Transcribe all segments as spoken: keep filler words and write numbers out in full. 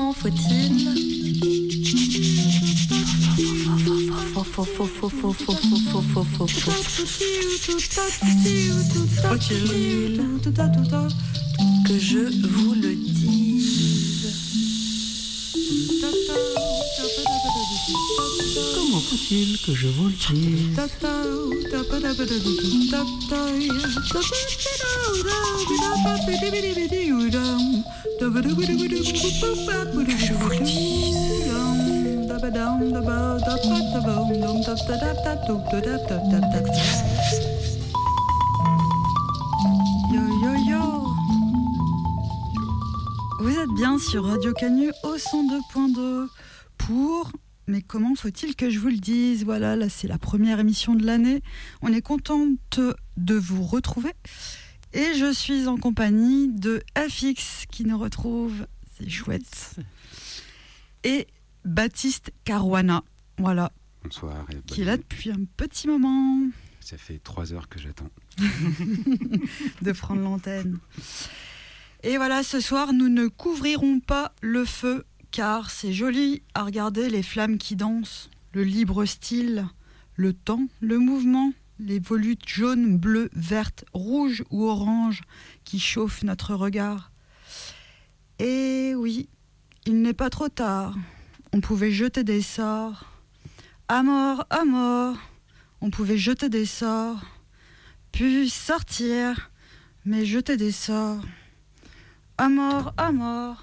Comment faut-il Faut-il que je vous le dise? Comment faut-il que je vous le dise? Que je vous le dise. Yo yo yo. Vous êtes bien sur Radio Canu au cent deux point deux pour... Mais comment faut-il que je vous le dise? Voilà, là c'est la première émission de l'année. On est contente de vous retrouver. Et je suis en compagnie de F X qui nous retrouve. C'est chouette. Et Baptiste Caruana. Voilà. Bonsoir. Et qui est là depuis un petit moment. Ça fait trois heures que j'attends. de prendre l'antenne. Et voilà, ce soir, nous ne couvrirons pas le feu. Car c'est joli à regarder les flammes qui dansent, le libre style, le temps, le mouvement, les volutes jaunes, bleues, vertes, rouges ou oranges qui chauffent notre regard. Et oui, il n'est pas trop tard, on pouvait jeter des sorts. À mort, à mort, on pouvait jeter des sorts, puis sortir, mais jeter des sorts. À mort, à mort.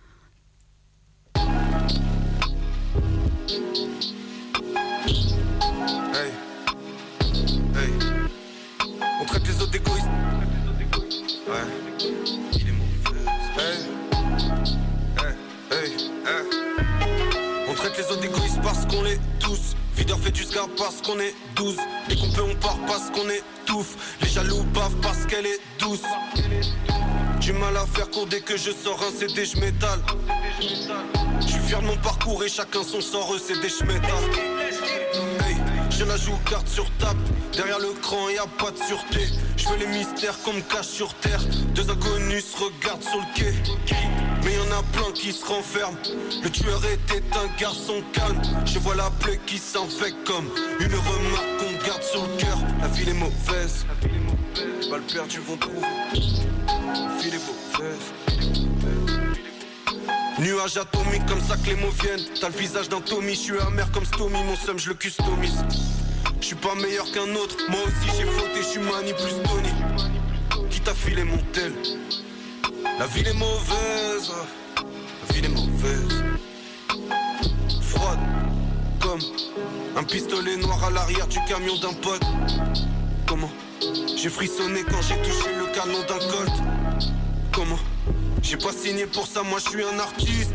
Hey, hey, on traite les autres d'égoïstes. Ouais, il est mauvais. Hey, hey, hey, hey. On traite les autres d'égoïstes parce qu'on l'est tous. Videur fait du scar parce qu'on est douze. Dès qu'on peut on part parce qu'on étouffe. Les jaloux bavent parce qu'elle est douce. Du mal à faire court dès que je sors un C D, je m'étale. Je suis fier de mon parcours et chacun son sort, eux c'est des schmétales. Hey, je la joue carte sur table. Derrière le cran y'a pas de sûreté. Je veux les mystères qu'on me cache sur terre. Deux inconnus se regardent sur le quai. Mais y'en a plein qui se renferment. Le tueur était un garçon calme. Je vois la plaie qui s'infecte comme une remarque qu'on garde sur le cœur. La ville est mauvaise. Balles perdues vont trouver. La ville est mauvaise. Nuage atomique comme ça que les mots viennent. T'as le visage d'un Tommy, je suis amer comme Stomy. Mon seum je le customise. Je suis pas meilleur qu'un autre. Moi aussi j'ai fauté, je suis Mani plus Tony. Qui t'a filé mon tel? La ville est mauvaise. La ville est mauvaise. Froide comme un pistolet noir à l'arrière du camion d'un pote. Comment? J'ai frissonné quand j'ai touché le canon d'un Colt. Comment? J'ai pas signé pour ça, moi je suis un artiste.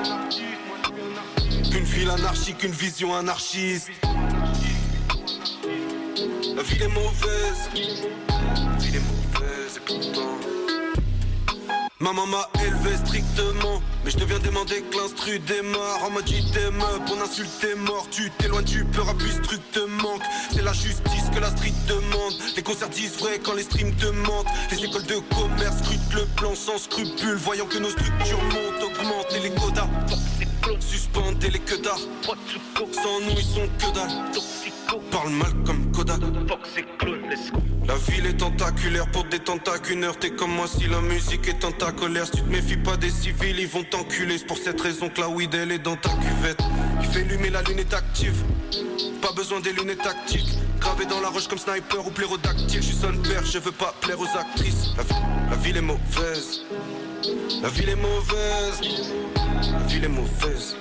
Une ville anarchique, une vision anarchiste. La ville est mauvaise. La ville est mauvaise et pourtant maman m'a élevé strictement. Mais je deviens demander que l'instru démarre. On m'a dit t'es meuf, on insulte t'es mort. Tu t'éloignes du peur, à plus truc te manque. C'est la justice que la street demande. Les concerts disent vrai quand les streams te mentent. Les écoles de commerce scrutent le plan sans scrupule. Voyant que nos structures montent, augmentent. Et les quotas suspendent et les queues d'art. Sans nous ils sont que dalle. Parle mal comme Kodak. La ville est tentaculaire pour des tentacuneurs. T'es comme moi si la musique est en ta colère. Si tu te méfies pas des civils, ils vont t'enculer. C'est pour cette raison que la weed elle est dans ta cuvette. Il fait allumer, la lune est active. Pas besoin des lunettes tactiques. Gravé dans la roche comme sniper ou plérodactyle. Je suis son père, je veux pas plaire aux actrices. La, la ville est mauvaise. La ville est mauvaise. La ville est mauvaise.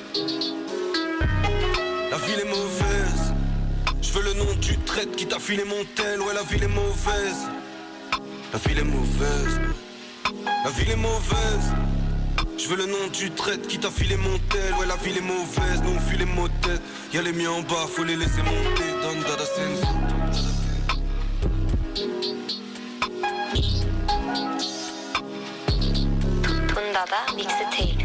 La ville est mauvaise. Je veux le nom du traite qui t'a filé mon tel. Ouais, la ville est mauvaise. La ville est mauvaise. La ville est mauvaise. Je veux le nom du traite qui t'a filé mon tel. Ouais, la ville est mauvaise. Nous on file les mots de tête. Y'a les miens en bas, faut les laisser monter. Don Dada Sense. Dada Mixtape.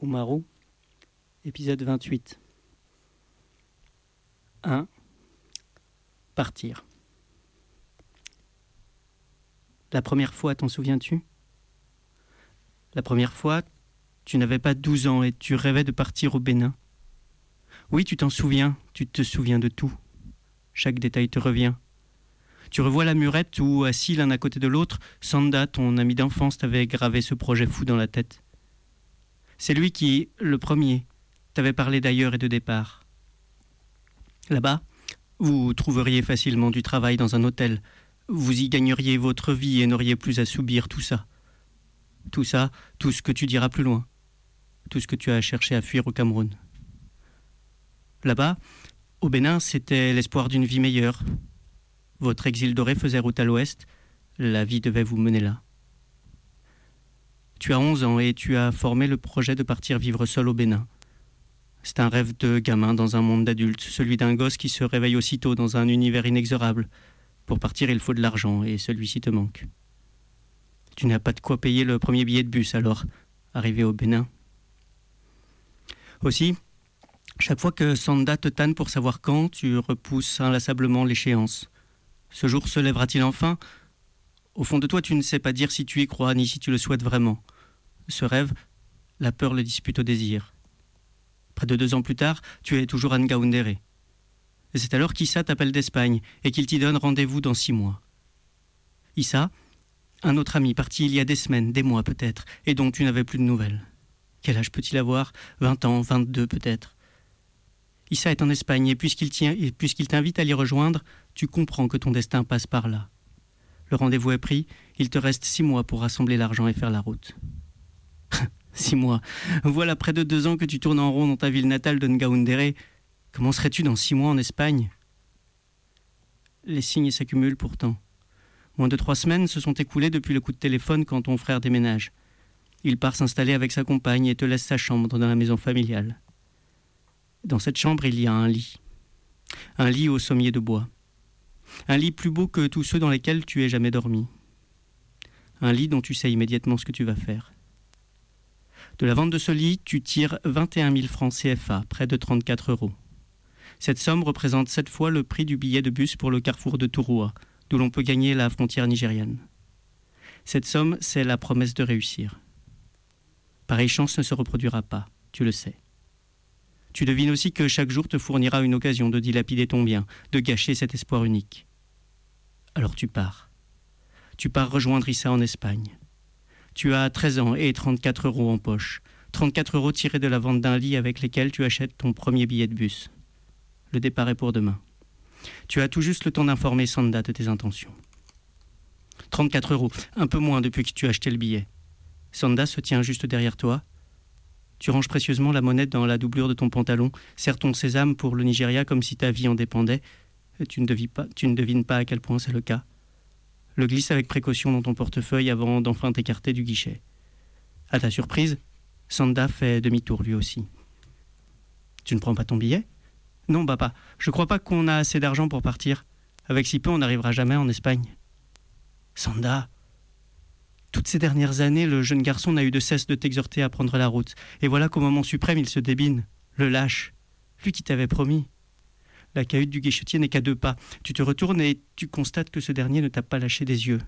Omaro, épisode vingt-huit. un. Partir. La première fois, t'en souviens-tu ? La première fois, tu n'avais pas douze ans et tu rêvais de partir au Bénin. Oui, tu t'en souviens, tu te souviens de tout. Chaque détail te revient. Tu revois la murette où, assis l'un à côté de l'autre, Sanda, ton ami d'enfance, t'avait gravé ce projet fou dans la tête. C'est lui qui, le premier, t'avait parlé d'ailleurs et de départ. Là-bas, vous trouveriez facilement du travail dans un hôtel. Vous y gagneriez votre vie et n'auriez plus à subir tout ça. Tout ça, tout ce que tu diras plus loin. Tout ce que tu as cherché à fuir au Cameroun. Là-bas, au Bénin, c'était l'espoir d'une vie meilleure. Votre exil doré faisait route à l'ouest. La vie devait vous mener là. Tu as onze ans et tu as formé le projet de partir vivre seul au Bénin. C'est un rêve de gamin dans un monde d'adulte, celui d'un gosse qui se réveille aussitôt dans un univers inexorable. Pour partir, il faut de l'argent et celui-ci te manque. Tu n'as pas de quoi payer le premier billet de bus, alors, arrivé au Bénin. Aussi, chaque fois que Sanda te tanne pour savoir quand, tu repousses inlassablement l'échéance. Ce jour se lèvera-t-il enfin ? Au fond de toi, tu ne sais pas dire si tu y crois, ni si tu le souhaites vraiment. Ce rêve, la peur le dispute au désir. Près de deux ans plus tard, tu es toujours à Ngaoundéré. C'est alors qu'Issa t'appelle d'Espagne et qu'il t'y donne rendez-vous dans six mois. Issa, un autre ami parti il y a des semaines, des mois peut-être, et dont tu n'avais plus de nouvelles. Quel âge peut-il avoir ? Vingt ans, vingt-deux peut-être. Issa est en Espagne et puisqu'il, tient, et puisqu'il t'invite à l'y rejoindre, tu comprends que ton destin passe par là. Le rendez-vous est pris, il te reste six mois pour rassembler l'argent et faire la route. Six mois. Voilà près de deux ans que tu tournes en rond dans ta ville natale de Ngaoundéré. Comment serais-tu dans six mois en Espagne ? Les signes s'accumulent pourtant. Moins de trois semaines se sont écoulées depuis le coup de téléphone quand ton frère déménage. Il part s'installer avec sa compagne et te laisse sa chambre dans la maison familiale. Dans cette chambre, il y a un lit. Un lit au sommier de bois. Un lit plus beau que tous ceux dans lesquels tu aies jamais dormi. Un lit dont tu sais immédiatement ce que tu vas faire. De la vente de ce lit, tu tires vingt et un mille francs C F A, près de trente-quatre euros. Cette somme représente sept fois le prix du billet de bus pour le carrefour de Touroua, d'où l'on peut gagner la frontière nigériane. Cette somme, c'est la promesse de réussir. Pareille chance ne se reproduira pas, tu le sais. Tu devines aussi que chaque jour te fournira une occasion de dilapider ton bien, de gâcher cet espoir unique. Alors tu pars. Tu pars rejoindre Issa en Espagne. Tu as treize ans et trente-quatre euros en poche. trente-quatre euros tirés de la vente d'un lit avec lesquels tu achètes ton premier billet de bus. Le départ est pour demain. Tu as tout juste le temps d'informer Sanda de tes intentions. trente-quatre euros, un peu moins depuis que tu as acheté le billet. Sanda se tient juste derrière toi. Tu ranges précieusement la monnaie dans la doublure de ton pantalon, serres ton sésame pour le Nigeria comme si ta vie en dépendait. Tu ne devines pas, tu ne devines pas à quel point c'est le cas. Le glisse avec précaution dans ton portefeuille avant d'enfin t'écarter du guichet. À ta surprise, Sanda fait demi-tour lui aussi. Tu ne prends pas ton billet ? Non, papa, je crois pas qu'on a assez d'argent pour partir. Avec si peu, on n'arrivera jamais en Espagne. Sanda, toutes ces dernières années, le jeune garçon n'a eu de cesse de t'exhorter à prendre la route. Et voilà qu'au moment suprême, il se débine, le lâche. Lui qui t'avait promis. La cahute du guichetier n'est qu'à deux pas. Tu te retournes et tu constates que ce dernier ne t'a pas lâché des yeux.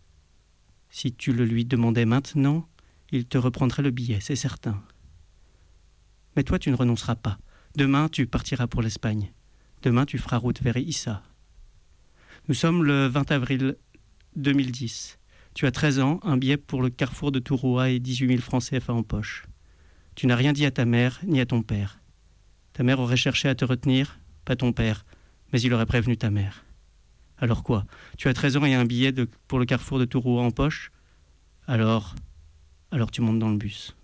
Si tu le lui demandais maintenant, il te reprendrait le billet, c'est certain. Mais toi, tu ne renonceras pas. Demain, tu partiras pour l'Espagne. Demain, tu feras route vers Issa. Nous sommes le vingt avril deux mille dix. Tu as treize ans, un billet pour le carrefour de Touroua et dix-huit mille francs C F A en poche. Tu n'as rien dit à ta mère ni à ton père. Ta mère aurait cherché à te retenir, pas ton père, mais il aurait prévenu ta mère. Alors quoi ? Tu as treize ans et un billet de, pour le carrefour de Touroua en poche ? Alors, alors tu montes dans le bus.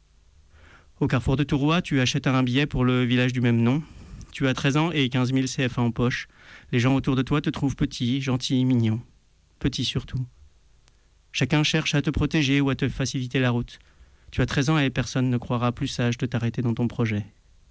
Au carrefour de Touroua, tu achètes un billet pour le village du même nom. Tu as treize ans et quinze mille C F A en poche. Les gens autour de toi te trouvent petit, gentil, mignon. Petit surtout. Chacun cherche à te protéger ou à te faciliter la route. Tu as treize ans et personne ne croira plus sage de t'arrêter dans ton projet.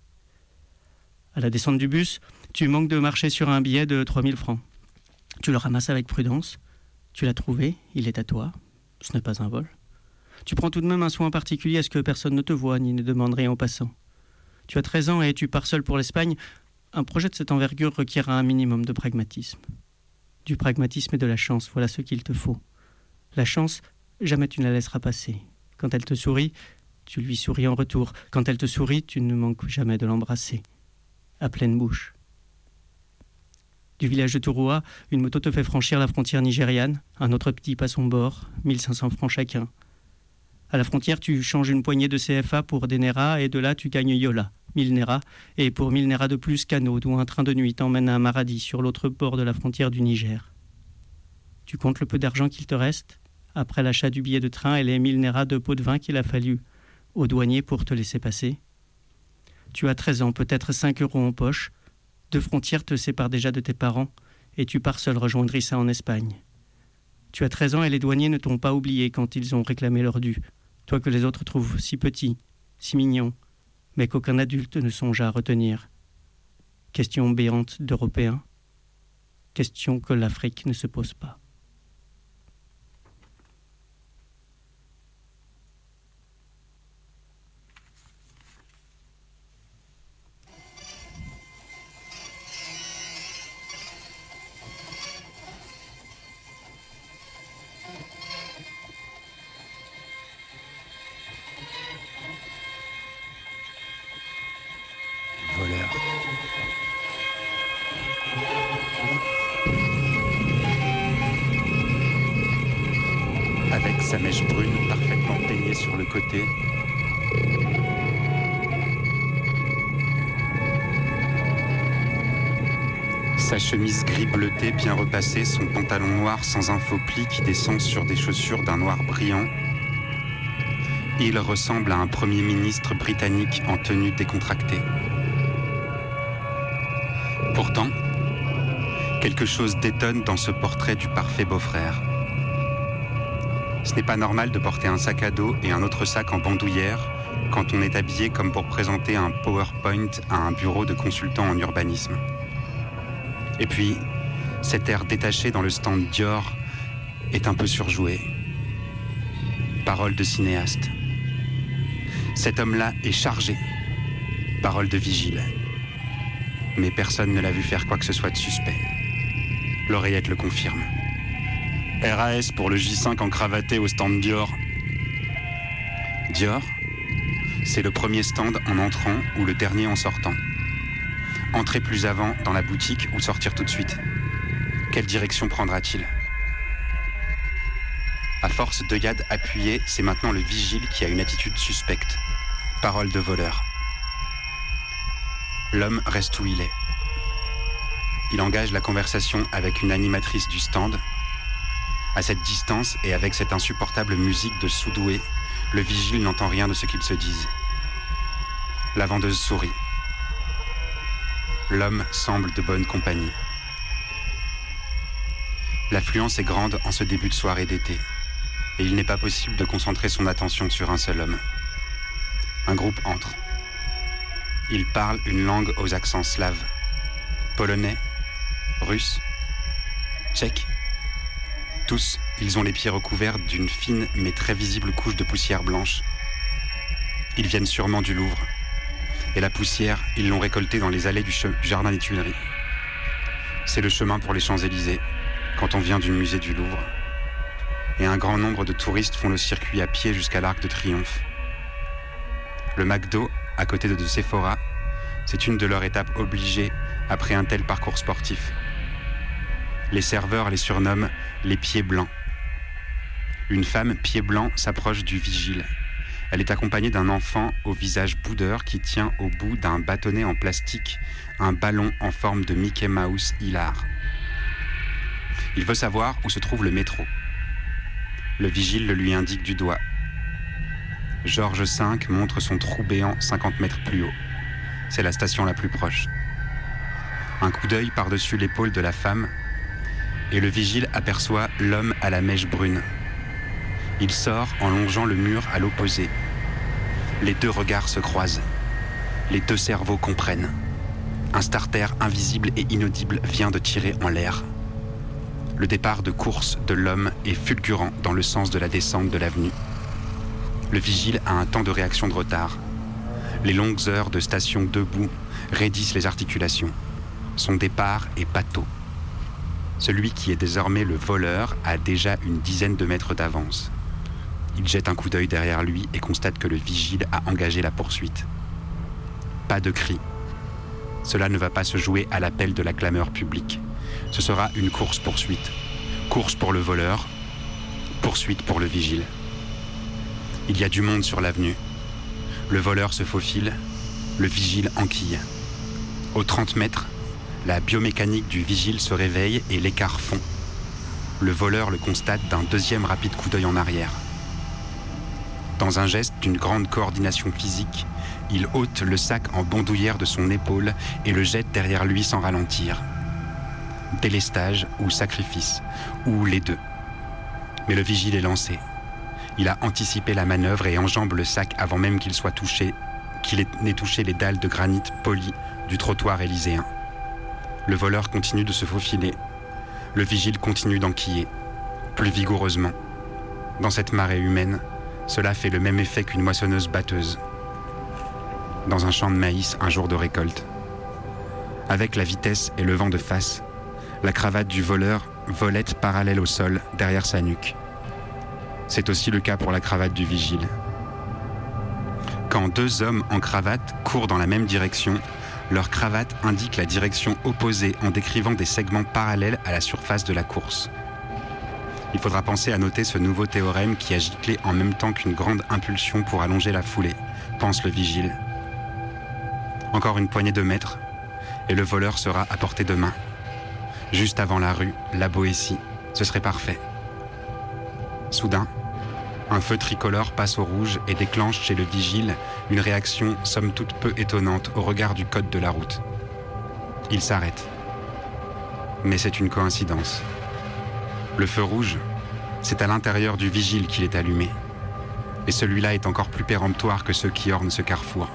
À la descente du bus, tu manques de marcher sur un billet de trois mille francs. Tu le ramasses avec prudence. Tu l'as trouvé, il est à toi. Ce n'est pas un vol. Tu prends tout de même un soin particulier à ce que personne ne te voie ni ne demande rien aux passants. Tu as treize ans et tu pars seul pour l'Espagne. Un projet de cette envergure requiert un minimum de pragmatisme. Du pragmatisme et de la chance, voilà ce qu'il te faut. La chance, jamais tu ne la laisseras passer. Quand elle te sourit, tu lui souris en retour. Quand elle te sourit, tu ne manques jamais de l'embrasser. À pleine bouche. Du village de Touroua, une moto te fait franchir la frontière nigériane. Un autre petit à son bord, mille cinq cents francs chacun. À la frontière, tu changes une poignée de C F A pour des Nera et de là, tu gagnes Yola, mille Nera. Et pour mille Nera de plus, canot, d'où un train de nuit t'emmène à Maradi, sur l'autre bord de la frontière du Niger. Tu comptes le peu d'argent qu'il te reste, après l'achat du billet de train et les mille Nera de pot de vin qu'il a fallu au douanier pour te laisser passer. Tu as treize ans, peut-être cinq euros en poche. Deux frontières te séparent déjà de tes parents et tu pars seul rejoindre Issa en Espagne. Tu as treize ans et les douaniers ne t'ont pas oublié quand ils ont réclamé leur dû. Toi que les autres trouvent si petit, si mignon, mais qu'aucun adulte ne songe à retenir. Question béante d'Européens. Question que l'Afrique ne se pose pas. Voleur. Avec sa mèche brune parfaitement peignée sur le côté, sa chemise gris bleuté bien repassée, son pantalon noir sans un faux pli qui descend sur des chaussures d'un noir brillant, il ressemble à un premier ministre britannique en tenue décontractée. Pourtant, quelque chose détonne dans ce portrait du parfait beau-frère. Ce n'est pas normal de porter un sac à dos et un autre sac en bandoulière quand on est habillé comme pour présenter un PowerPoint à un bureau de consultant en urbanisme. Et puis, cet air détaché dans le stand Dior est un peu surjoué. Parole de cinéaste. Cet homme-là est chargé. Parole de vigile. Mais personne ne l'a vu faire quoi que ce soit de suspect. L'oreillette le confirme. R A S pour le J cinq encravaté au stand Dior. Dior, c'est le premier stand en entrant ou le dernier en sortant. Entrer plus avant dans la boutique ou sortir tout de suite. Quelle direction prendra-t-il ? À force d'œillades appuyées, c'est maintenant le vigile qui a une attitude suspecte. Parole de voleur. L'homme reste où il est. Il engage la conversation avec une animatrice du stand. À cette distance et avec cette insupportable musique de soudoué, le vigile n'entend rien de ce qu'ils se disent. La vendeuse sourit. L'homme semble de bonne compagnie. L'affluence est grande en ce début de soirée d'été, et il n'est pas possible de concentrer son attention sur un seul homme. Un groupe entre. Ils parlent une langue aux accents slaves. Polonais, russe, tchèque. Tous, ils ont les pieds recouverts d'une fine mais très visible couche de poussière blanche. Ils viennent sûrement du Louvre. Et la poussière, ils l'ont récoltée dans les allées du, che- du jardin des Tuileries. C'est le chemin pour les Champs-Élysées, quand on vient du musée du Louvre. Et un grand nombre de touristes font le circuit à pied jusqu'à l'Arc de Triomphe. Le McDo, à côté de, de Sephora, c'est une de leurs étapes obligées après un tel parcours sportif. Les serveurs les surnomment les pieds blancs. Une femme pied blanc s'approche du vigile. Elle est accompagnée d'un enfant au visage boudeur qui tient au bout d'un bâtonnet en plastique un ballon en forme de Mickey Mouse hilar. Il veut savoir où se trouve le métro. Le vigile le lui indique du doigt. Georges cinq montre son trou béant cinquante mètres plus haut. C'est la station la plus proche. Un coup d'œil par-dessus l'épaule de la femme, et le vigile aperçoit l'homme à la mèche brune. Il sort en longeant le mur à l'opposé. Les deux regards se croisent. Les deux cerveaux comprennent. Un starter invisible et inaudible vient de tirer en l'air. Le départ de course de l'homme est fulgurant dans le sens de la descente de l'avenue. Le vigile a un temps de réaction de retard. Les longues heures de station debout raidissent les articulations. Son départ est pâteau. Celui qui est désormais le voleur a déjà une dizaine de mètres d'avance. Il jette un coup d'œil derrière lui et constate que le vigile a engagé la poursuite. Pas de cri. Cela ne va pas se jouer à l'appel de la clameur publique. Ce sera une course-poursuite. Course pour le voleur, poursuite pour le vigile. Il y a du monde sur l'avenue. Le voleur se faufile, le vigile enquille. Aux trente mètres, la biomécanique du vigile se réveille et l'écart fond. Le voleur le constate d'un deuxième rapide coup d'œil en arrière. Dans un geste d'une grande coordination physique, il ôte le sac en bandoulière de son épaule et le jette derrière lui sans ralentir. Délestage ou sacrifice, ou les deux. Mais le vigile est lancé. Il a anticipé la manœuvre et enjambe le sac avant même qu'il soit touché, qu'il n'ait touché les dalles de granit polies du trottoir élyséen. Le voleur continue de se faufiler. Le vigile continue d'enquiller, plus vigoureusement. Dans cette marée humaine, cela fait le même effet qu'une moissonneuse batteuse. Dans un champ de maïs, un jour de récolte. Avec la vitesse et le vent de face, la cravate du voleur volette parallèle au sol derrière sa nuque. C'est aussi le cas pour la cravate du vigile. Quand deux hommes en cravate courent dans la même direction, leur cravate indique la direction opposée en décrivant des segments parallèles à la surface de la course. Il faudra penser à noter ce nouveau théorème qui a giclé en même temps qu'une grande impulsion pour allonger la foulée, pense le vigile. Encore une poignée de mètres, et le voleur sera à portée de main. Juste avant la rue, la Boétie, ce serait parfait. Soudain, un feu tricolore passe au rouge et déclenche chez le vigile une réaction somme toute peu étonnante au regard du code de la route. Il s'arrête. Mais c'est une coïncidence. Le feu rouge, c'est à l'intérieur du vigile qu'il est allumé. Et celui-là est encore plus péremptoire que ceux qui ornent ce carrefour.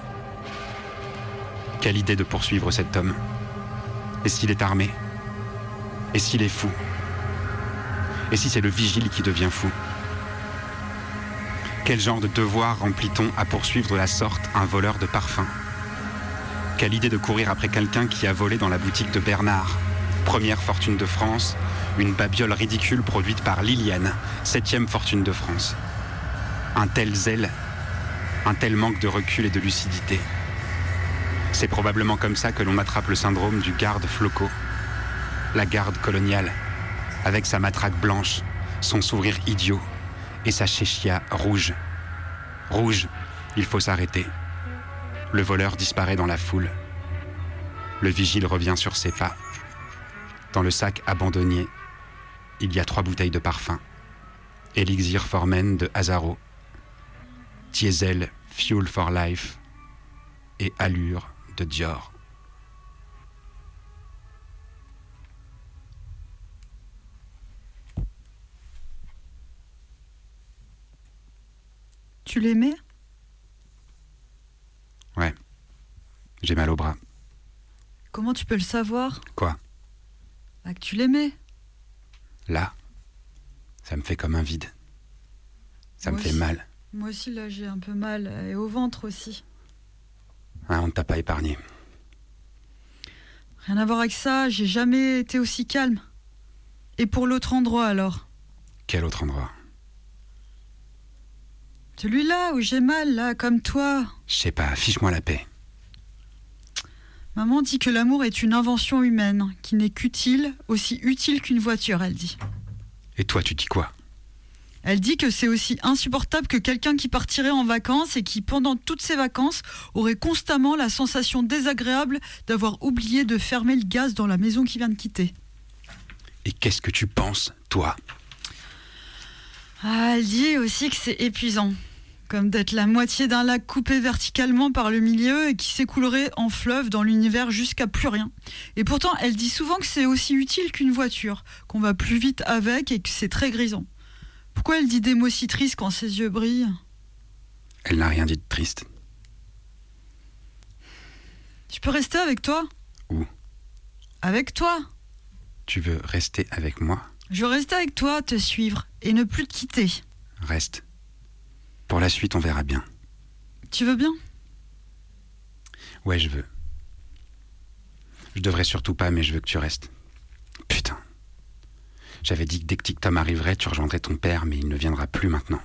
Quelle idée de poursuivre cet homme. Et s'il est armé ? Et s'il est fou ? Et si c'est le vigile qui devient fou ? Quel genre de devoir remplit-on à poursuivre de la sorte un voleur de parfum ? Quelle idée de courir après quelqu'un qui a volé dans la boutique de Bernard, première fortune de France, une babiole ridicule produite par Liliane, septième fortune de France. Un tel zèle, un tel manque de recul et de lucidité. C'est probablement comme ça que l'on attrape le syndrome du garde Floco, la garde coloniale, avec sa matraque blanche, son sourire idiot et sa chéchia rouge. Rouge, il faut s'arrêter. Le voleur disparaît dans la foule. Le vigile revient sur ses pas. Dans le sac abandonné, il y a trois bouteilles de parfum. Elixir for Men de Azaro, Diesel Fuel for Life et Allure de Dior. Tu l'aimais ? Ouais, j'ai mal au bras. Comment tu peux le savoir ? Quoi ? Bah que tu l'aimais. Là, ça me fait comme un vide. Ça Moi me fait aussi. mal. Moi aussi, là, j'ai un peu mal. Et au ventre aussi. Ah, on ne t'a pas épargné. Rien à voir avec ça, j'ai jamais été aussi calme. Et pour l'autre endroit, alors ? Quel autre endroit ? Celui-là, où j'ai mal, là, comme toi. Je sais pas, fiche-moi la paix. Maman dit que l'amour est une invention humaine, qui n'est qu'utile, aussi utile qu'une voiture, elle dit. Et toi, tu dis quoi ? Elle dit que c'est aussi insupportable que quelqu'un qui partirait en vacances et qui, pendant toutes ses vacances, aurait constamment la sensation désagréable d'avoir oublié de fermer le gaz dans la maison qu'il vient de quitter. Et qu'est-ce que tu penses, toi ? Ah, elle dit aussi que c'est épuisant, comme d'être la moitié d'un lac coupé verticalement par le milieu et qui s'écoulerait en fleuve dans l'univers jusqu'à plus rien. Et pourtant, elle dit souvent que c'est aussi utile qu'une voiture, qu'on va plus vite avec et que c'est très grisant. Pourquoi elle dit des mots si tristes quand ses yeux brillent ? Elle n'a rien dit de triste. Je peux rester avec toi ? Où ? Avec toi ? Tu veux rester avec moi ? Je veux rester avec toi, te suivre et ne plus te quitter. Reste. Pour la suite, on verra bien. Tu veux bien ? Ouais, je veux. Je devrais surtout pas, mais je veux que tu restes. Putain. J'avais dit que dès que Tic-Tom arriverait, tu rejoindrais ton père, mais il ne viendra plus maintenant.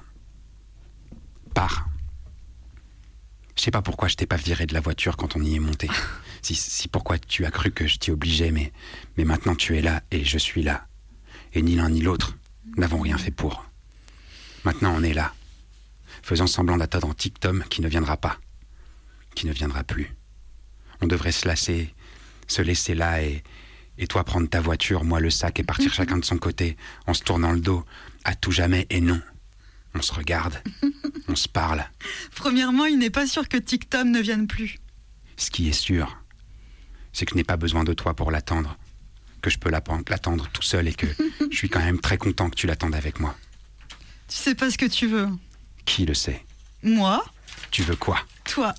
Pars. Je sais pas pourquoi je t'ai pas viré de la voiture quand on y est monté. Si, si pourquoi tu as cru que je t'y obligeais, mais, mais maintenant tu es là et je suis là. Et ni l'un ni l'autre n'avons rien fait pour. Maintenant on est là, faisant semblant d'attendre Tic-Tom qui ne viendra pas, qui ne viendra plus. On devrait se lasser, se laisser là et, et toi prendre ta voiture, moi le sac et partir chacun de son côté, en se tournant le dos, à tout jamais et non. On se regarde, on se parle. Premièrement, il n'est pas sûr que Tic-Tom ne vienne plus. Ce qui est sûr, c'est que je n'ai pas besoin de toi pour l'attendre, que je peux l'attendre tout seul et que je suis quand même très content que tu l'attendes avec moi. Tu sais pas ce que tu veux. Qui le sait ? Moi ? Tu veux quoi ? Toi.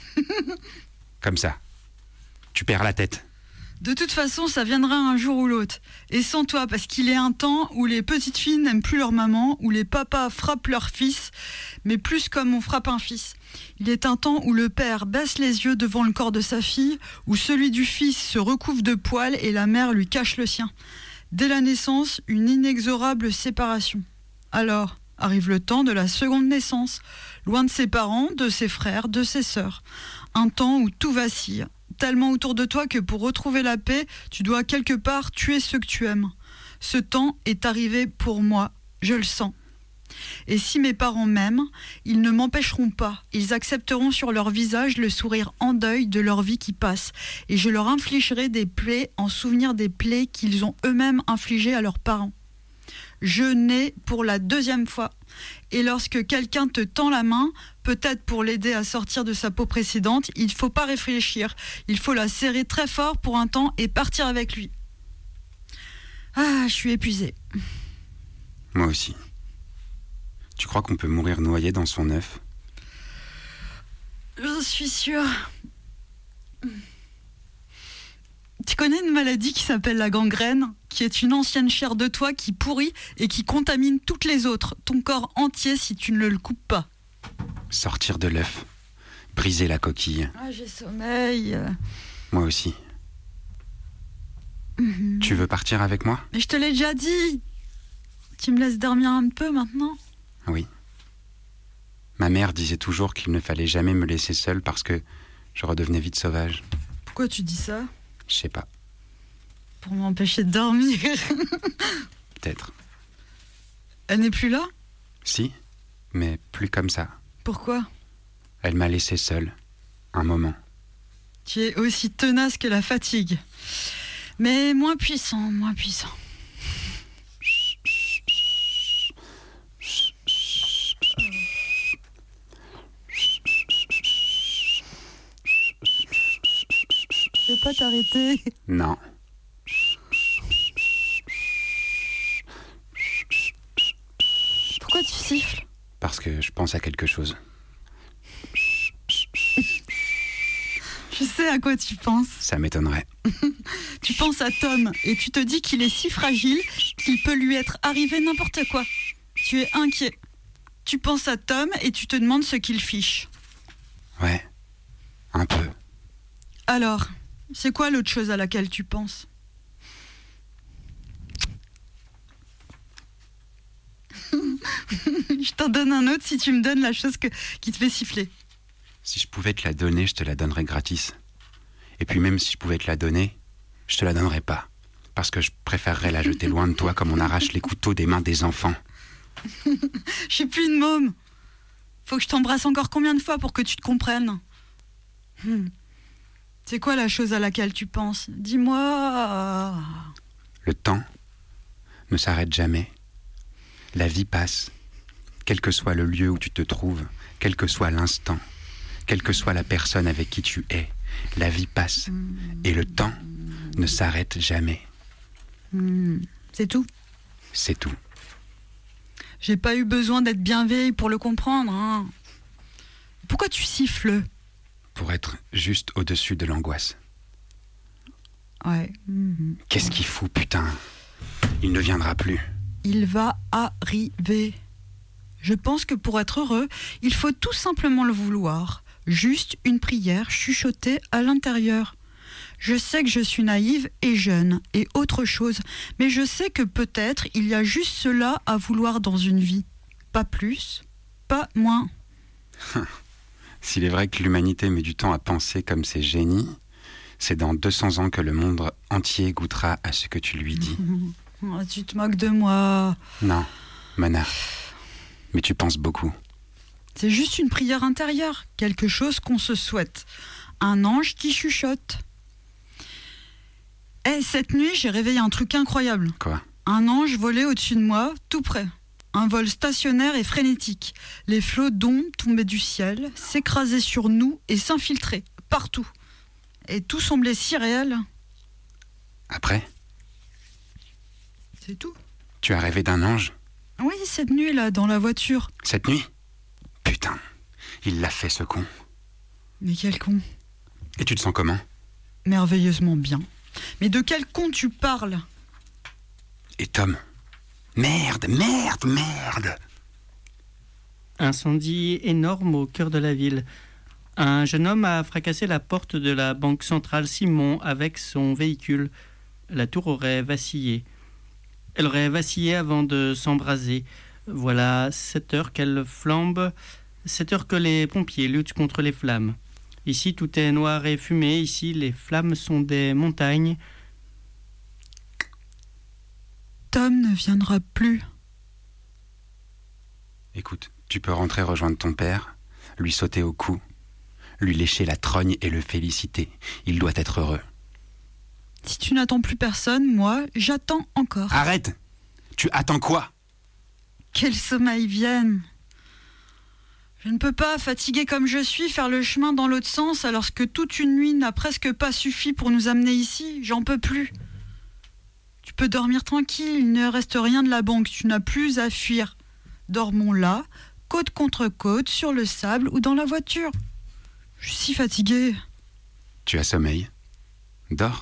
Comme ça. Tu perds la tête. De toute façon, ça viendra un jour ou l'autre. Et sans toi, parce qu'il est un temps où les petites filles n'aiment plus leur maman, où les papas frappent leur fils, mais plus comme on frappe un fils. Il est un temps où le père baisse les yeux devant le corps de sa fille, où celui du fils se recouvre de poils et la mère lui cache le sien. Dès la naissance, une inexorable séparation. Alors, arrive le temps de la seconde naissance, loin de ses parents, de ses frères, de ses sœurs. Un temps où tout vacille. Tellement autour de toi que pour retrouver la paix, tu dois quelque part tuer ceux que tu aimes. Ce temps est arrivé pour moi, je le sens. Et si mes parents m'aiment, ils ne m'empêcheront pas. Ils accepteront sur leur visage le sourire en deuil de leur vie qui passe. Et je leur infligerai des plaies en souvenir des plaies qu'ils ont eux-mêmes infligées à leurs parents. Je nais pour la deuxième fois. Et lorsque quelqu'un te tend la main, peut-être pour l'aider à sortir de sa peau précédente, il ne faut pas réfléchir. Il faut la serrer très fort pour un temps et partir avec lui. Ah, je suis épuisée. Moi aussi. Tu crois qu'on peut mourir noyé dans son œuf ? Je suis sûre. Tu connais une maladie qui s'appelle la gangrène, qui est une ancienne chair de toi qui pourrit et qui contamine toutes les autres, ton corps entier si tu ne le coupes pas. Sortir de l'œuf, briser la coquille. Ah, j'ai sommeil. Moi aussi. Mmh. Tu veux partir avec moi ? Mais je te l'ai déjà dit. Tu me laisses dormir un peu maintenant ? Oui. Ma mère disait toujours qu'il ne fallait jamais me laisser seule parce que je redevenais vite sauvage. Pourquoi tu dis ça ? Je sais pas. Pour m'empêcher de dormir. Peut-être. Elle n'est plus là ? Si, mais plus comme ça. Pourquoi ? Elle m'a laissé seule, un moment. Tu es aussi tenace que la fatigue. Mais moins puissant, moins puissant. Je peux pas t'arrêter. Non. Pourquoi tu siffles ? Parce que je pense à quelque chose. Je sais à quoi tu penses. Ça m'étonnerait. Tu penses à Tom et tu te dis qu'il est si fragile qu'il peut lui être arrivé n'importe quoi. Tu es inquiet. Tu penses à Tom et tu te demandes ce qu'il fiche. Ouais, un peu. Alors, c'est quoi l'autre chose à laquelle tu penses ? Je t'en donne un autre si tu me donnes la chose que, qui te fait siffler. Si je pouvais te la donner, je te la donnerais gratis. Et puis même si je pouvais te la donner, je te la donnerais pas. Parce que je préférerais la jeter loin de toi comme on arrache les couteaux des mains des enfants. Je suis plus une môme. Faut que je t'embrasse encore combien de fois pour que tu te comprennes ? hmm. C'est quoi la chose à laquelle tu penses ? Dis-moi. Le temps ne s'arrête jamais. La vie passe. Quel que soit le lieu où tu te trouves, quel que soit l'instant, quelle que soit la personne avec qui tu es, la vie passe. Mmh. Et le temps ne s'arrête jamais. Mmh. C'est tout ? C'est tout. J'ai pas eu besoin d'être bien vieille pour le comprendre. Hein. Pourquoi tu siffles ? Pour être juste au-dessus de l'angoisse. Ouais. Mmh. Qu'est-ce qu'il fout, putain ? Il ne viendra plus. Il va arriver. Je pense que pour être heureux, il faut tout simplement le vouloir. Juste une prière chuchotée à l'intérieur. Je sais que je suis naïve et jeune et autre chose, mais je sais que peut-être il y a juste cela à vouloir dans une vie. Pas plus, pas moins. S'il est vrai que l'humanité met du temps à penser comme ces génies, c'est dans deux cents ans que le monde entier goûtera à ce que tu lui dis. Oh, tu te moques de moi. Non, Mana, mais tu penses beaucoup. C'est juste une prière intérieure, quelque chose qu'on se souhaite. Un ange qui chuchote. Eh, cette nuit, j'ai réveillé un truc incroyable. Quoi ? Un ange volait au-dessus de moi, tout près. Un vol stationnaire et frénétique. Les flots d'ondes tombaient du ciel, s'écrasaient sur nous et s'infiltraient, partout. Et tout semblait si réel. Après ? C'est tout. Tu as rêvé d'un ange ? Oui, cette nuit-là, dans la voiture. Cette nuit ? Putain, il l'a fait ce con. Mais quel con. Et tu te sens comment ? Merveilleusement bien. Mais de quel con tu parles ? Et Tom ? Merde, merde, merde ! Incendie énorme au cœur de la ville. Un jeune homme a fracassé la porte de la banque centrale Simon avec son véhicule. La tour aurait vacillé. Elle aurait vacillé avant de s'embraser. Voilà sept heures qu'elle flambe, sept heures que les pompiers luttent contre les flammes. Ici, tout est noir et fumé. Ici, les flammes sont des montagnes. Tom ne viendra plus. Écoute, tu peux rentrer rejoindre ton père, lui sauter au cou, lui lécher la trogne et le féliciter. Il doit être heureux. Si tu n'attends plus personne, moi, j'attends encore. Arrête ! Tu attends quoi ? Quel sommeil vienne. Je ne peux pas, fatiguée comme je suis, faire le chemin dans l'autre sens alors que toute une nuit n'a presque pas suffi pour nous amener ici. J'en peux plus. Tu peux dormir tranquille, il ne reste rien de la banque, tu n'as plus à fuir. Dormons là, côte contre côte, sur le sable ou dans la voiture. Je suis si fatiguée. Tu as sommeil ? Dors ?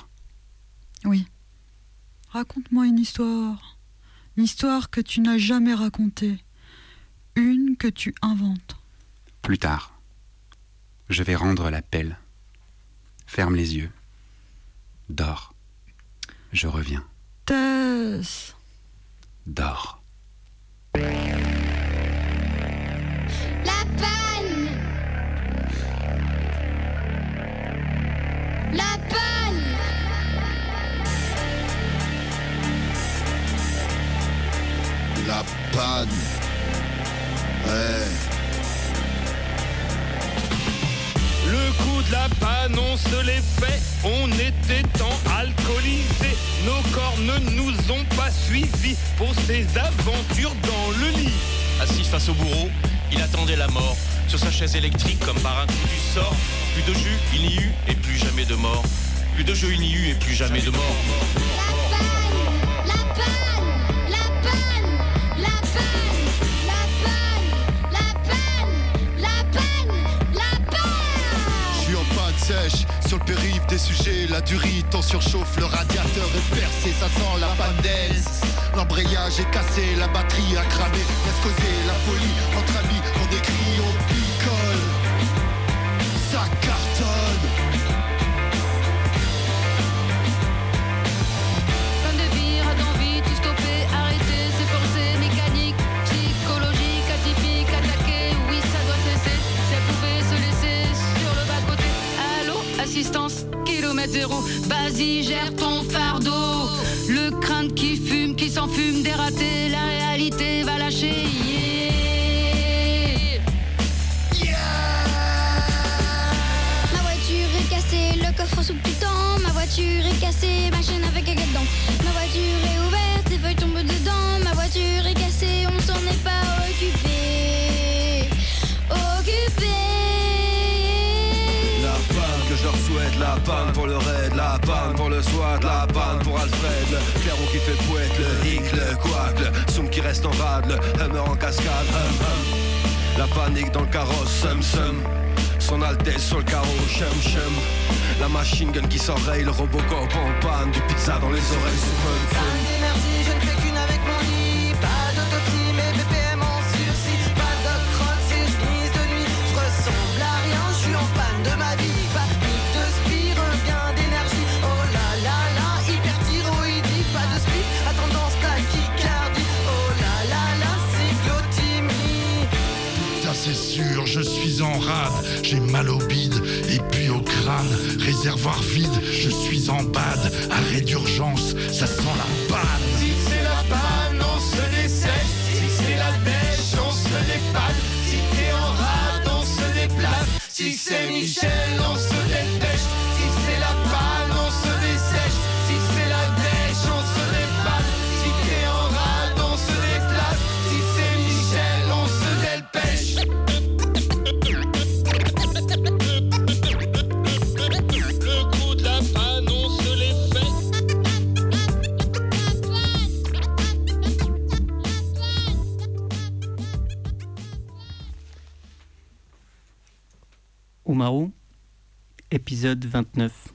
Oui. Raconte-moi une histoire. Une histoire que tu n'as jamais racontée. Une que tu inventes. Plus tard, je vais rendre l'appel. Ferme les yeux. Dors. Je reviens. Tess. Dors. La panne. La panne. La panne. Ouais. Le coup de la panne, on se l'est fait, on était tant alcoolisés. Nos corps ne nous ont pas suivis pour ces aventures dans le lit. Assis face au bourreau, il attendait la mort. Sur sa chaise électrique, comme par un coup du sort. Plus de jus, il n'y eut, et plus jamais de mort. Plus de jeu, il n'y eut, et plus jamais de mort. La panne, la panne, la panne, la panne, la panne, la panne, la panne. Je suis en panne sèche, sur le périph' des sujets. La durite en surchauffe, le radiateur est percé, ça sent la panne d'aise. L'embrayage est cassé, la batterie a cramé. Laisse causer la folie entre amis, on décrit, on picole. Ça cartonne. Fin de vie, rate d'envie, tout stopper, arrêter ses pensées mécaniques, psychologiques, atypiques, attaquer, oui ça doit cesser. Si elle pouvait se laisser sur le bas-côté. Allô, assistance, kilomètre zéro, vas-y gère ton fardeau. Le crâne qui fume, qui s'enfume, dératé, la réalité va lâcher. Yeah. Yeah. Ma voiture est cassée, le coffre sous le temps. Ma voiture est cassée, ma chaîne avec un gars dedans. Ma voiture est ouverte, les feuilles tombent dedans. Ma voiture est cassée, on s'en est pas occupé. Occupé. La panne que je leur souhaite, la panne pour le raid, la panne pour le SWAT, la panne pour Alfred, le clairon qui fait pouette, le hic, le couac, le soum qui reste en rade, le hummer en cascade, hum hum. La panique dans le carrosse, sum sum. Son Altesse sur le carreau, chum chum. La machine gun qui s'enraye, le Robocop en panne, du pizza dans les oreilles, c'est fun fun. Merci, je ne fais qu'une avec mon lit. Pas d'autopsie, mais B P M en sursis. j'ai mal au bide et puis au crâne. Réservoir vide, je suis en bad. Arrêt d'urgence, ça sent la panne. Si c'est la panne, on se dessèche. Si c'est la dèche, on se dépanne. Si t'es en rade, on se déplace. Si c'est Michel, on se dépêche. Si c'est la panne, on se dessèche. Si c'est la dèche, on se dépanne. Si t'es en rade, on se déplace. Si c'est Michel, on se dépêche. Le coup de la panne, on se les fait. Umaru, épisode vingt-neuf.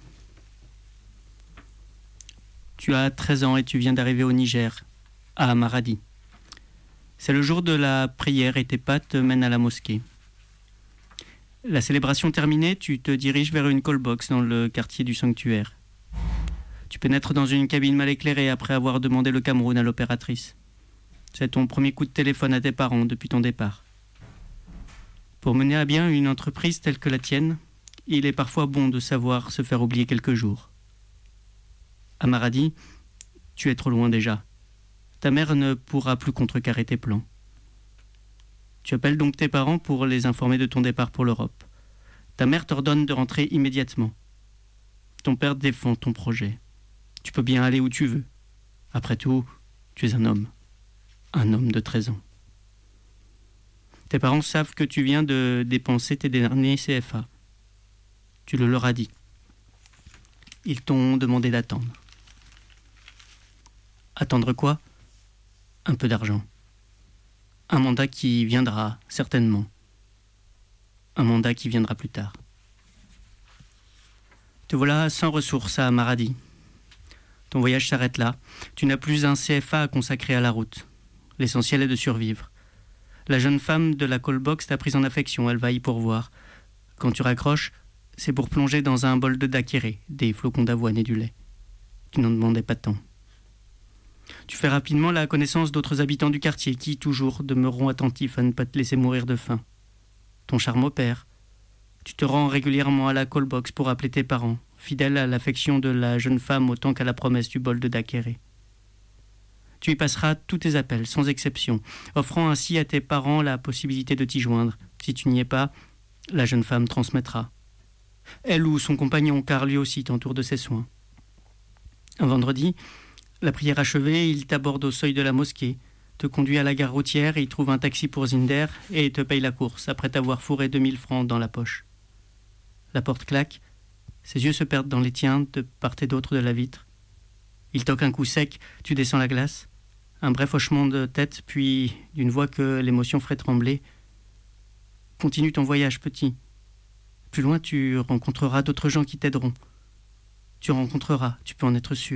Tu as treize ans et tu viens d'arriver au Niger, à Maradi. C'est le jour de la prière et tes pas te mènent à la mosquée. La célébration terminée, tu te diriges vers une call box dans le quartier du sanctuaire. Tu pénètres dans une cabine mal éclairée après avoir demandé le Cameroun à l'opératrice. C'est ton premier coup de téléphone à tes parents depuis ton départ. Pour mener à bien une entreprise telle que la tienne, il est parfois bon de savoir se faire oublier quelques jours. À Maradi, tu es trop loin déjà. Ta mère ne pourra plus contrecarrer tes plans. Tu appelles donc tes parents pour les informer de ton départ pour l'Europe. Ta mère t'ordonne de rentrer immédiatement. Ton père défend ton projet. Tu peux bien aller où tu veux. Après tout, tu es un homme. Un homme de treize ans. Tes parents savent que tu viens de dépenser tes derniers C F A. Tu le leur as dit. Ils t'ont demandé d'attendre. Attendre quoi ? Un peu d'argent. Un mandat qui viendra, certainement. Un mandat qui viendra plus tard. Te voilà sans ressources à Maradi. Ton voyage s'arrête là. Tu n'as plus un C F A à consacrer à la route. L'essentiel est de survivre. La jeune femme de la callbox t'a prise en affection, elle va y pourvoir. Quand tu raccroches, c'est pour plonger dans un bol de dakéré, des flocons d'avoine et du lait. Tu n'en demandais pas tant. Tu fais rapidement la connaissance d'autres habitants du quartier qui, toujours, demeureront attentifs à ne pas te laisser mourir de faim. Ton charme opère. Tu te rends régulièrement à la callbox pour appeler tes parents, fidèle à l'affection de la jeune femme autant qu'à la promesse du bol de dakéré. Tu y passeras tous tes appels, sans exception, offrant ainsi à tes parents la possibilité de t'y joindre. Si tu n'y es pas, la jeune femme transmettra. Elle ou son compagnon, car lui aussi t'entoure de ses soins. Un vendredi, la prière achevée, il t'aborde au seuil de la mosquée, te conduit à la gare routière, y trouve un taxi pour Zinder et te paye la course, après t'avoir fourré deux mille francs dans la poche. La porte claque, ses yeux se perdent dans les tiens, de part et d'autre de la vitre. Il toque un coup sec, tu descends la glace. Un bref hochement de tête, puis, d'une voix que l'émotion ferait trembler, « Continue ton voyage, petit. Plus loin, tu rencontreras d'autres gens qui t'aideront. Tu rencontreras, tu peux en être sûr. »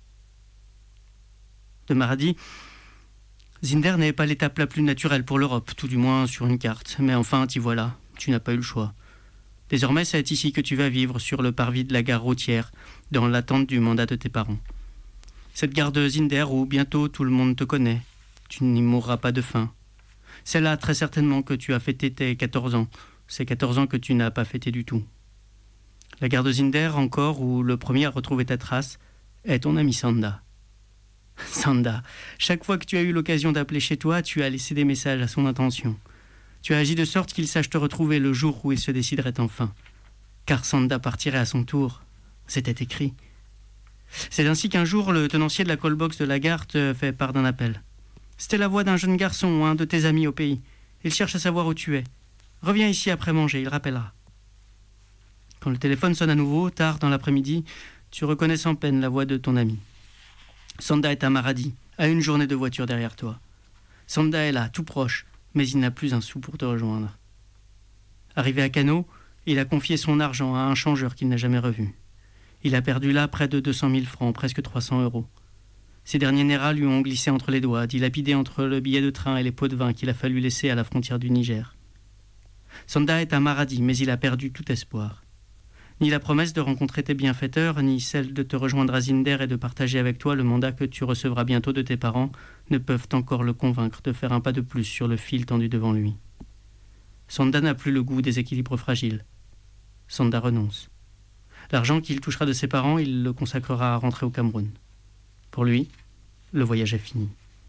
De Maradi, Zinder n'est pas l'étape la plus naturelle pour l'Europe, tout du moins sur une carte. Mais enfin, t'y voilà, tu n'as pas eu le choix. Désormais, c'est ici que tu vas vivre, sur le parvis de la gare routière, dans l'attente du mandat de tes parents. Cette gare de Zinder où bientôt tout le monde te connaît. Tu n'y mourras pas de faim. C'est là très certainement que tu as fêté tes quatorze ans. Ces quatorze ans que tu n'as pas fêté du tout. La gare de Zinder encore, où le premier à retrouver ta trace, est ton ami Sanda. Sanda, chaque fois que tu as eu l'occasion d'appeler chez toi, tu as laissé des messages à son intention. Tu as agi de sorte qu'il sache te retrouver le jour où il se déciderait enfin. Car Sanda partirait à son tour. C'était écrit. C'est ainsi qu'un jour, le tenancier de la callbox de la gare te fait part d'un appel. C'était la voix d'un jeune garçon, un de tes amis au pays. Il cherche à savoir où tu es. Reviens ici après manger, il rappellera. Quand le téléphone sonne à nouveau, tard dans l'après-midi, tu reconnais sans peine la voix de ton ami. Sanda est à Maradi, à une journée de voiture derrière toi. Sanda est là, tout proche, mais il n'a plus un sou pour te rejoindre. Arrivé à Kano, il a confié son argent à un changeur qu'il n'a jamais revu. Il a perdu là près de deux cent mille francs, presque trois cents euros. Ces derniers néras lui ont glissé entre les doigts, dilapidés entre le billet de train et les pots de vin qu'il a fallu laisser à la frontière du Niger. Sanda est à Maradi, mais il a perdu tout espoir. Ni la promesse de rencontrer tes bienfaiteurs, ni celle de te rejoindre à Zinder et de partager avec toi le mandat que tu recevras bientôt de tes parents ne peuvent encore le convaincre de faire un pas de plus sur le fil tendu devant lui. Sanda n'a plus le goût des équilibres fragiles. Sanda renonce. L'argent qu'il touchera de ses parents, il le consacrera à rentrer au Cameroun. Pour lui, le voyage est fini.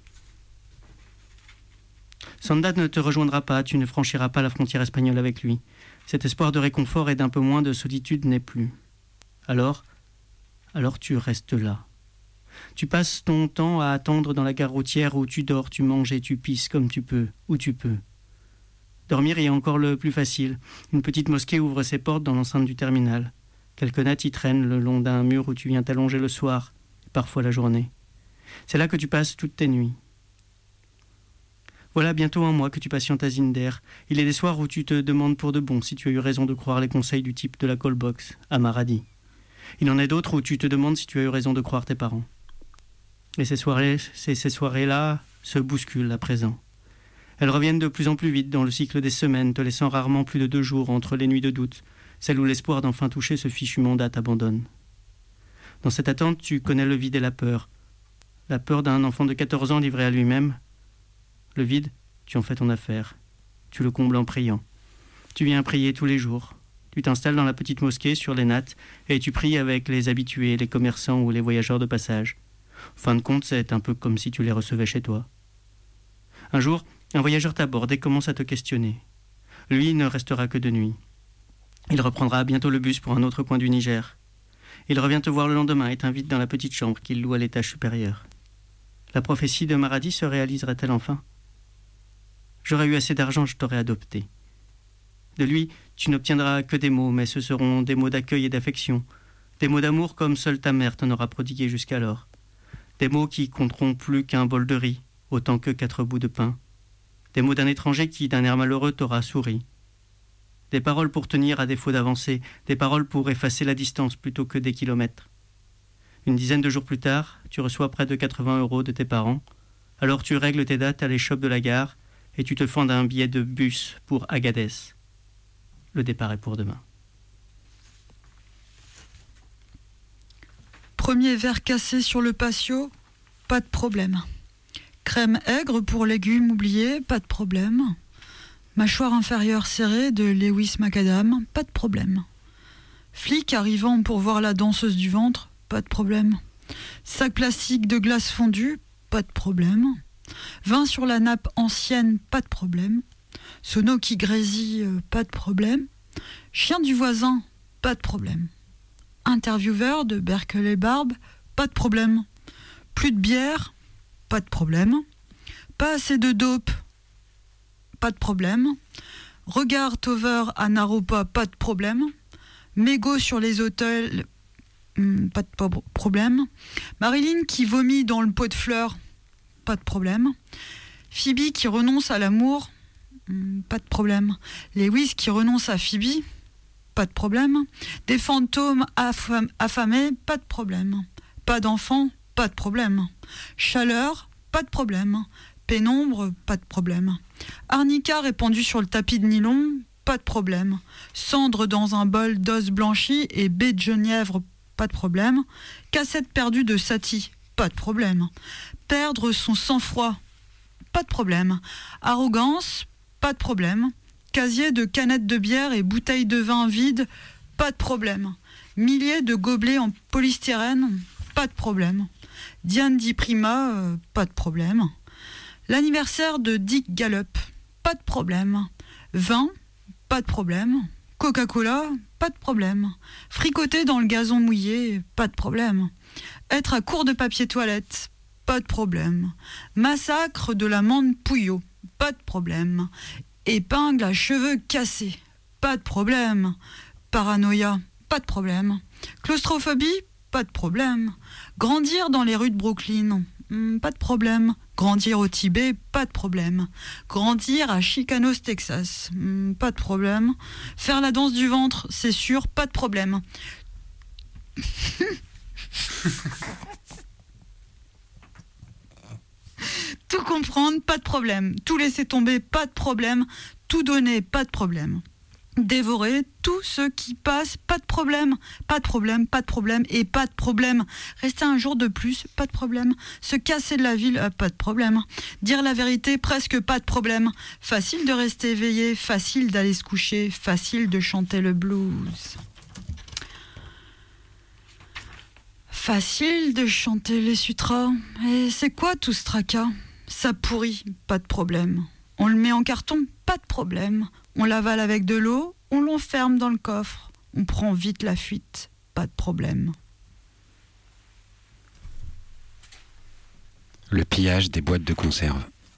Sanda ne te rejoindra pas, tu ne franchiras pas la frontière espagnole avec lui. Cet espoir de réconfort et d'un peu moins de solitude n'est plus. Alors, alors tu restes là. Tu passes ton temps à attendre dans la gare routière où tu dors, tu manges et tu pisses comme tu peux, où tu peux. Dormir est encore le plus facile. Une petite mosquée ouvre ses portes dans l'enceinte du terminal. Quelques nattes y traînent le long d'un mur où tu viens t'allonger le soir, et parfois la journée. C'est là que tu passes toutes tes nuits. Voilà bientôt un mois que tu patientes à Zinder. Il est des soirs où tu te demandes pour de bon si tu as eu raison de croire les conseils du type de la callbox, à Maradi. Il en est d'autres où tu te demandes si tu as eu raison de croire tes parents. Et ces soirées, ces, ces soirées-là se bousculent à présent. Elles reviennent de plus en plus vite dans le cycle des semaines, te laissant rarement plus de deux jours entre les nuits de doute, celles où l'espoir d'enfin toucher ce fichu mandat t'abandonne. Dans cette attente, tu connais le vide et la peur. La peur d'un enfant de quatorze ans livré à lui-même. Le vide, tu en fais ton affaire. Tu le combles en priant. Tu viens prier tous les jours. Tu t'installes dans la petite mosquée sur les nattes et tu pries avec les habitués, les commerçants ou les voyageurs de passage. En fin de compte, c'est un peu comme si tu les recevais chez toi. Un jour, un voyageur t'aborde et commence à te questionner. Lui ne restera que de nuit. Il reprendra bientôt le bus pour un autre coin du Niger. Il revient te voir le lendemain et t'invite dans la petite chambre qu'il loue à l'étage supérieur. La prophétie de Maradi se réaliserait-elle enfin ? J'aurais eu assez d'argent, je t'aurais adopté. De lui, tu n'obtiendras que des mots, mais ce seront des mots d'accueil et d'affection, des mots d'amour comme seule ta mère t'en aura prodigué jusqu'alors, des mots qui compteront plus qu'un bol de riz, autant que quatre bouts de pain, des mots d'un étranger qui, d'un air malheureux, t'aura souri, des paroles pour tenir à défaut d'avancer, des paroles pour effacer la distance plutôt que des kilomètres. Une dizaine de jours plus tard, tu reçois près de quatre-vingts euros de tes parents, alors tu règles tes dates à l'échoppe de la gare et tu te fends d'un billet de bus pour Agadez. Le départ est pour demain. Premier verre cassé sur le patio, pas de problème. Crème aigre pour légumes oubliés, pas de problème. Mâchoire inférieure serrée de Lewis Macadam, pas de problème. Flic arrivant pour voir la danseuse du ventre, pas de problème. Sac plastique de glace fondue, pas de problème. Vin sur la nappe ancienne, pas de problème. Sono qui grésille, pas de problème. Chien du voisin, pas de problème. Intervieweur de Berkeley Barbe, pas de problème. Plus de bière, pas de problème. Pas assez de dope, pas de problème. Regard Tover à Naropa, pas de problème. Mégots sur les hôtels, hmm, pas de problème. Marilyn qui vomit dans le pot de fleurs, pas de problème. Phoebe qui renonce à l'amour, hmm, pas de problème. Lewis qui renonce à Phoebe, pas de problème. Des fantômes affam- affamés, pas de problème. Pas d'enfants, pas de problème. Chaleur, pas de problème. Pénombre, pas de problème. Arnica répandue sur le tapis de nylon, pas de problème. Cendre dans un bol d'os blanchi et baie de genièvre, pas de problème. Cassette perdue de Satie, pas de problème. Perdre son sang-froid, pas de problème. Arrogance, pas de problème. Casier de canettes de bière et bouteilles de vin vides, pas de problème. Milliers de gobelets en polystyrène, pas de problème. Diane Di Prima, euh, pas de problème. L'anniversaire de Dick Gallup, pas de problème. Vin, pas de problème. Coca-Cola, pas de problème. Fricoter dans le gazon mouillé, pas de problème. Être à court de papier toilette, pas de problème. Massacre de l'amande Pouillot, pas de problème. Épingle à cheveux cassés, pas de problème. Paranoïa, pas de problème. Claustrophobie, pas de problème. Grandir dans les rues de Brooklyn, hmm, pas de problème. Grandir au Tibet, pas de problème. Grandir à Chicanos, Texas, hmm, pas de problème. Faire la danse du ventre, c'est sûr, pas de problème. Tout comprendre, pas de problème. Tout laisser tomber, pas de problème. Tout donner, pas de problème. Dévorer tout ce qui passe, pas de problème, pas de problème, pas de problème et pas de problème. Rester un jour de plus, pas de problème. Se casser de la ville, euh, pas de problème. Dire la vérité, presque pas de problème. Facile de rester éveillé, facile d'aller se coucher, facile de chanter le blues. Facile de chanter les sutras. Et c'est quoi tout ce tracas? Ça pourrit, pas de problème. On le met en carton, pas de problème. On l'avale avec de l'eau, on l'enferme dans le coffre. On prend vite la fuite, pas de problème. Le pillage des boîtes de conserve.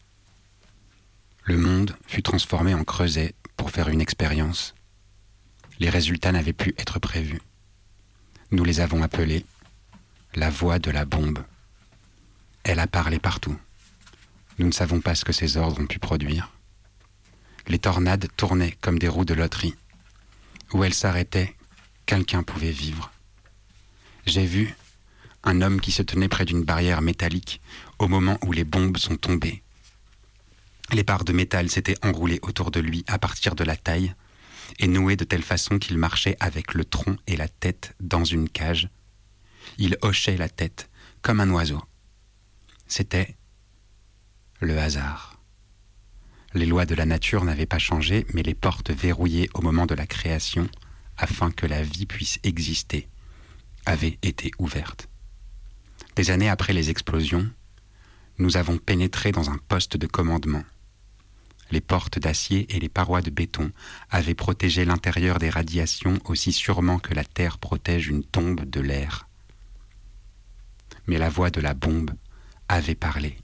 Le monde fut transformé en creuset pour faire une expérience. Les résultats n'avaient pu être prévus. Nous les avons appelés la voix de la bombe. Elle a parlé partout. Nous ne savons pas ce que ces ordres ont pu produire. Les tornades tournaient comme des roues de loterie. Où elles s'arrêtaient, quelqu'un pouvait vivre. J'ai vu un homme qui se tenait près d'une barrière métallique au moment où les bombes sont tombées. Les barres de métal s'étaient enroulées autour de lui à partir de la taille et nouées de telle façon qu'il marchait avec le tronc et la tête dans une cage. Il hochait la tête comme un oiseau. C'était le hasard. Les lois de la nature n'avaient pas changé, mais les portes verrouillées au moment de la création, afin que la vie puisse exister, avaient été ouvertes. Des années après les explosions, nous avons pénétré dans un poste de commandement. Les portes d'acier et les parois de béton avaient protégé l'intérieur des radiations aussi sûrement que la terre protège une tombe de l'air. Mais la voix de la bombe avait parlé.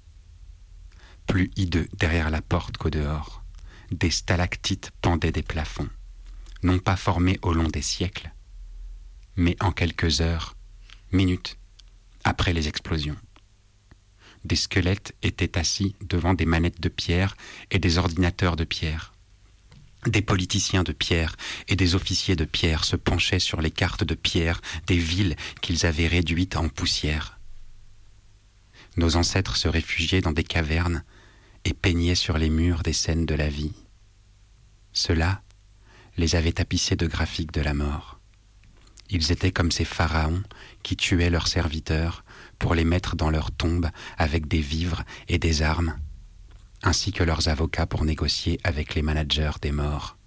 Plus hideux derrière la porte qu'au dehors, des stalactites pendaient des plafonds, non pas formés au long des siècles, mais en quelques heures, minutes, après les explosions. Des squelettes étaient assis devant des manettes de pierre et des ordinateurs de pierre. Des politiciens de pierre et des officiers de pierre se penchaient sur les cartes de pierre des villes qu'ils avaient réduites en poussière. Nos ancêtres se réfugiaient dans des cavernes et peignaient sur les murs des scènes de la vie. Ceux-là les avaient tapissés de graphiques de la mort. Ils étaient comme ces pharaons qui tuaient leurs serviteurs pour les mettre dans leurs tombes avec des vivres et des armes, ainsi que leurs avocats pour négocier avec les managers des morts.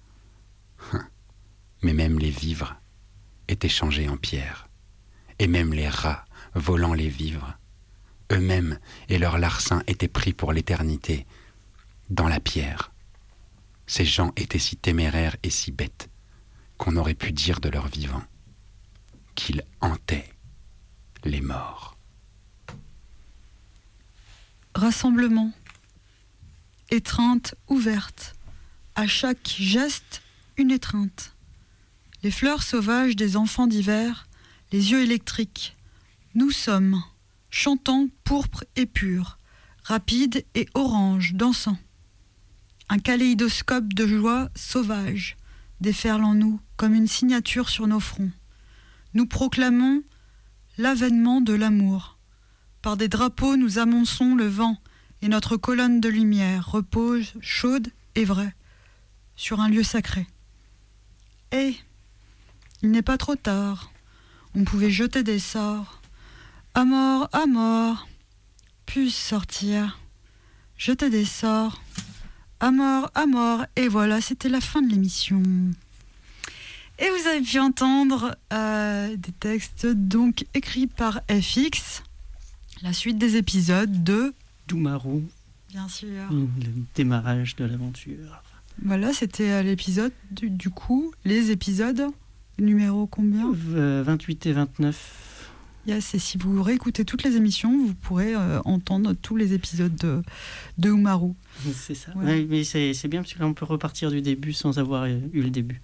Mais même les vivres étaient changés en pierre, et même les rats volant les vivres, eux-mêmes et leurs larcins étaient pris pour l'éternité, dans la pierre. Ces gens étaient si téméraires et si bêtes qu'on aurait pu dire de leur vivant qu'ils hantaient les morts. Rassemblement. Étreinte ouverte. À chaque geste, une étreinte. Les fleurs sauvages des enfants d'hiver, les yeux électriques. Nous sommes, chantant pourpre et pur, rapide et orange, dansant. Un kaléidoscope de joie sauvage déferle en nous comme une signature sur nos fronts. Nous proclamons l'avènement de l'amour. Par des drapeaux, nous amonçons le vent et notre colonne de lumière repose chaude et vraie sur un lieu sacré. Et il n'est pas trop tard. On pouvait jeter des sorts. À mort, à mort, puisse sortir. Jeter des sorts. À mort, à mort. Et voilà, c'était la fin de l'émission. Et vous avez pu entendre euh, des textes donc écrits par F X. La suite des épisodes de Doumarou. Bien sûr. Le démarrage de l'aventure. Voilà, c'était l'épisode du, du coup, les épisodes numéro combien euh, vingt-huit et vingt-neuf. Yes, et si vous réécoutez toutes les émissions, vous pourrez euh, entendre tous les épisodes de, de Oumarou. C'est ça. Ouais. Ouais, mais c'est, c'est bien parce que là on peut repartir du début sans avoir eu le début.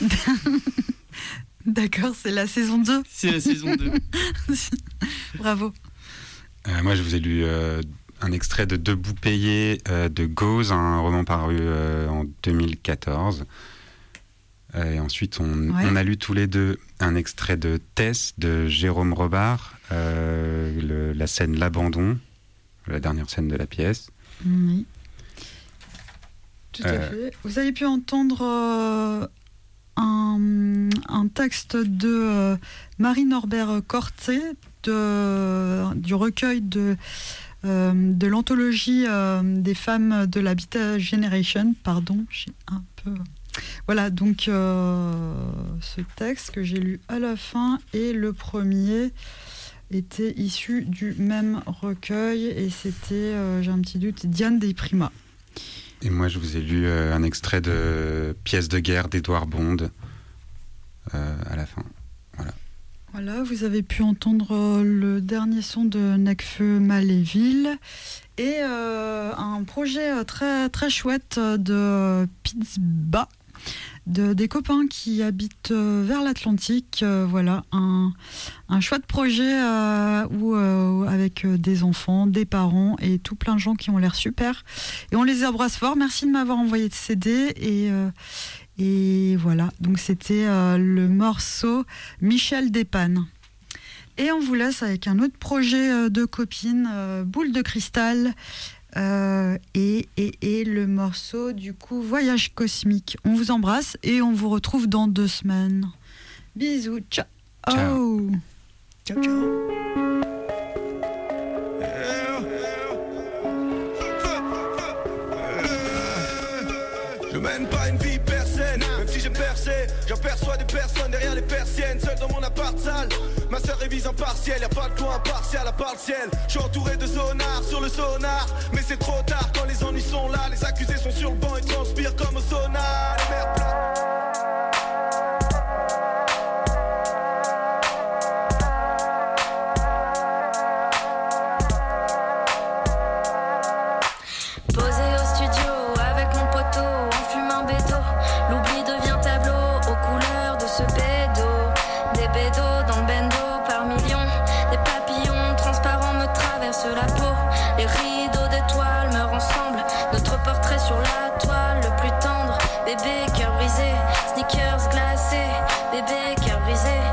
D'accord, c'est la saison deux. C'est la saison deux. Bravo. Euh, moi, je vous ai lu euh, un extrait de Debout payé euh, de Gauze, un roman paru euh, en deux mille quatorze. Euh, et ensuite, on, Ouais. on a lu tous les deux un extrait de Tess de Jérôme Robart, euh, le, la scène L'Abandon, la dernière scène de la pièce. Oui. Tout à fait. Vous avez pu entendre euh, un, un texte de euh, Marie-Norbert Cortet de, du recueil de, euh, de l'anthologie euh, des femmes de l'Habitat Generation. Pardon, j'ai un peu... Voilà, donc euh, ce texte que j'ai lu à la fin et le premier était issu du même recueil et c'était, euh, j'ai un petit doute, Diane Desprimas. Et moi, je vous ai lu euh, un extrait de Pièce de guerre d'Édouard Bond euh, à la fin. Voilà. Voilà, vous avez pu entendre le dernier son de Necfeu Maléville et euh, un projet très, très chouette de Pizba, de, des copains qui habitent vers l'Atlantique. Euh, voilà, un, un chouette projet euh, où, euh, avec des enfants, des parents et tout plein de gens qui ont l'air super. Et on les embrasse fort. Merci de m'avoir envoyé de C D. Et, euh, et voilà, donc c'était euh, le morceau Michel Despannes. Et on vous laisse avec un autre projet euh, de copine, euh, Boule de cristal. Euh, et, et, et le morceau du coup Voyage cosmique. On vous embrasse et on vous retrouve dans deux semaines. Bisous, ciao. Ciao. Ciao, ciao. Je mène pas une vie persenne, même si j'ai percé. J'aperçois des personnes derrière les persiennes, seul dans mon appart sale. Ma sœur révise en partiel, y'a pas de coin partiel à part le ciel. Je suis entouré de zonards sur le sonar, mais c'est trop tard quand les ennuis sont là. Les accusés sont sur le banc et transpirent comme au sonar. Les mères plates. La peau, les rideaux d'étoiles me ressemblent. Notre portrait sur la toile, le plus tendre. Bébé cœur brisé, sneakers glacés. Bébé cœur brisé.